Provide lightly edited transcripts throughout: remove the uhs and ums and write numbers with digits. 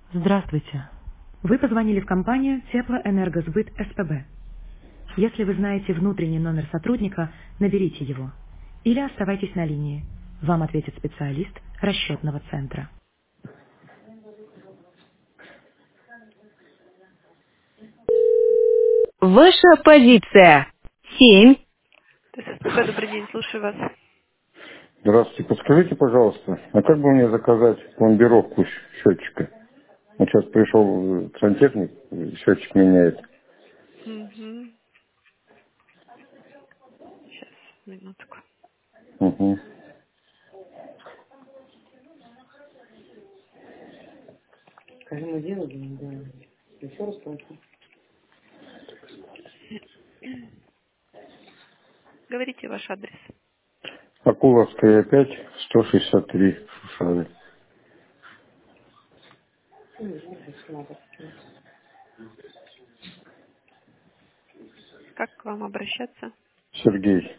Здравствуйте. Вы позвонили в компанию Теплоэнергосбыт СПБ. Если вы знаете внутренний номер сотрудника, наберите его. Или оставайтесь на линии. Вам ответит специалист расчетного центра. Ваша позиция. 7. СПБ, добрый день, слушаю вас. Здравствуйте. Подскажите, пожалуйста, а как бы мне заказать пломбировку счетчика? Вот сейчас пришел сантехник, счетчик меняет. Угу. Сейчас, минутку. Угу. Скажи, мы делали, да. Еще раз спроси. Говорите ваш адрес. Акуловская 5, 163 в Шушаве. Как к вам обращаться? Сергей.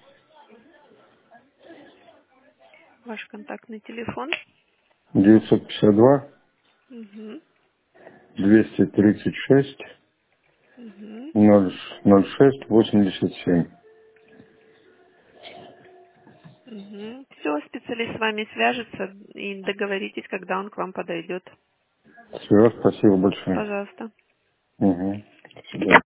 Ваш контактный телефон? 952 Угу. 236 Угу. 06 87. Угу. Все, специалист с вами свяжется и договоритесь, когда он к вам подойдет. Все, спасибо большое. Пожалуйста. Угу. До свидания.